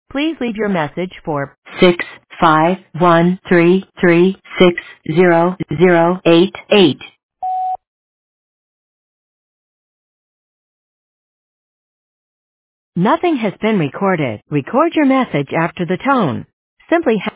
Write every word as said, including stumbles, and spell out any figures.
Please leave your message for six five one three three six zero zero eight eight. Nothing has been recorded. Record your message after the tone. Simply